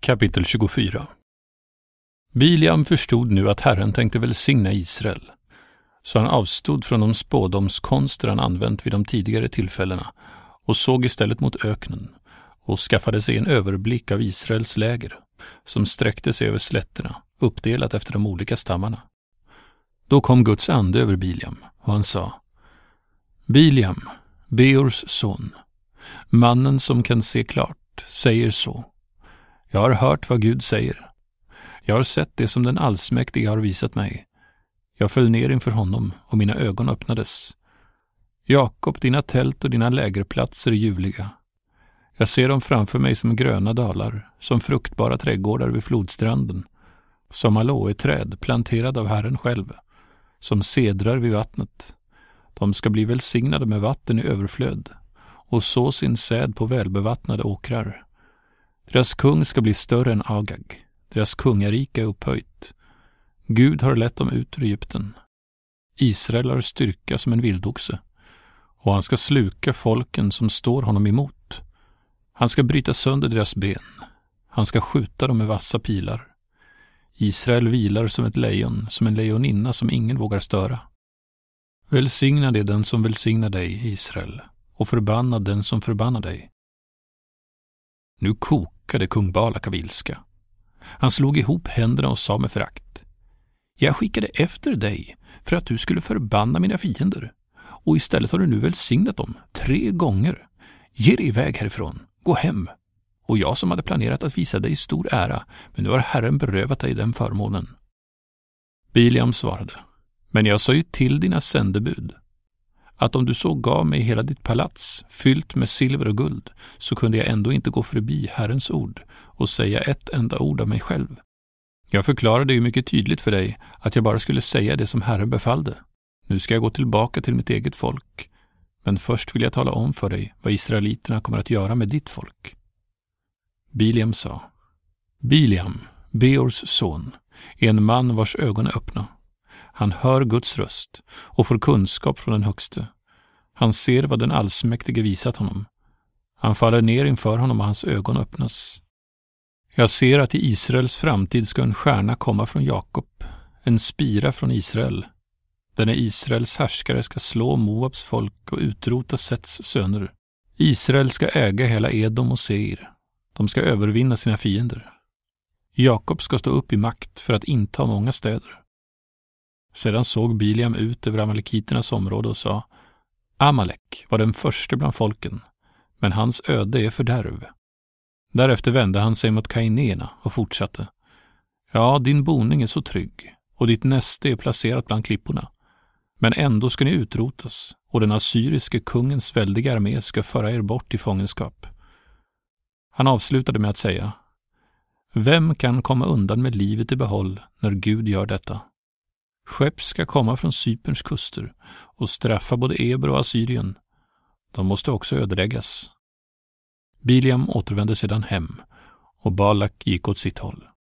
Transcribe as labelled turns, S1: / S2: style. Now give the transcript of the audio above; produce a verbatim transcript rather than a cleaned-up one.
S1: Kapitel tjugofyra. Biliam förstod nu att Herren tänkte välsigna Israel, så han avstod från de spådomskonster han använt vid de tidigare tillfällena och såg istället mot öknen och skaffade sig en överblick av Israels läger, som sträckte sig över slätterna, uppdelat efter de olika stammarna. Då kom Guds ande över Biliam, och han sa: Biliam, Beors son, mannen som kan se klart, säger så. Jag har hört vad Gud säger. Jag har sett det som den allsmäktige har visat mig. Jag föll ner inför honom, och mina ögon öppnades. Jakob, dina tält och dina lägerplatser är ljuvliga. Jag ser dem framför mig som gröna dalar, som fruktbara trädgårdar vid flodstranden, som aloeträd planterade av Herren själv, som cedrar vid vattnet. De ska bli välsignade med vatten i överflöd och så sin säd på välbevattnade åkrar. Deras kung ska bli större än Agag. Deras kungarike är upphöjt. Gud har lett dem ut ur Egypten. Israel har styrka som en vildoxe, och han ska sluka folken som står honom emot. Han ska bryta sönder deras ben. Han ska skjuta dem med vassa pilar. Israel vilar som ett lejon, som en lejoninna som ingen vågar störa. Välsigna det den som välsignar dig, Israel, och förbanna den som förbannar dig. Nu kokade kung Balak av ilska. Han slog ihop händerna och sa med förakt: Jag skickade efter dig för att du skulle förbanna mina fiender, och istället har du nu välsignat dem tre gånger. Ge dig iväg härifrån, gå hem. Och jag som hade planerat att visa dig stor ära, men nu har Herren berövat dig den förmånen. Biliam svarade: Men jag sa ju till dina sändebud att om du så gav mig hela ditt palats fyllt med silver och guld, så kunde jag ändå inte gå förbi Herrens ord och säga ett enda ord av mig själv. Jag förklarade ju mycket tydligt för dig att jag bara skulle säga det som Herren befallde. Nu ska jag gå tillbaka till mitt eget folk, men först vill jag tala om för dig vad israeliterna kommer att göra med ditt folk. Biliam sa: Biliam, Beors son, är en man vars ögon är öppna. Han hör Guds röst och får kunskap från den högste. Han ser vad den allsmäktige visat honom. Han faller ner inför honom och hans ögon öppnas. Jag ser att i Israels framtid ska en stjärna komma från Jakob, en spira från Israel. Den är Israels härskare ska slå Moabs folk och utrota Sets söner. Israel ska äga hela Edom och Seir. De ska övervinna sina fiender. Jakob ska stå upp i makt för att inta många städer. Sedan såg Biliam ut över amalekiternas område och sa: Amalek var den första bland folken, men hans öde är fördärv. Därefter vände han sig mot Kainena och fortsatte: Ja, din boning är så trygg, och ditt näste är placerat bland klipporna. Men ändå ska ni utrotas, och den assyriske kungens väldiga armé ska föra er bort i fångenskap. Han avslutade med att säga: Vem kan komma undan med livet i behåll när Gud gör detta? Skepp ska komma från Cyperns kuster och straffa både Eber och Assyrien. De måste också ödeläggas. Biliam återvände sedan hem, och Balak gick åt sitt håll.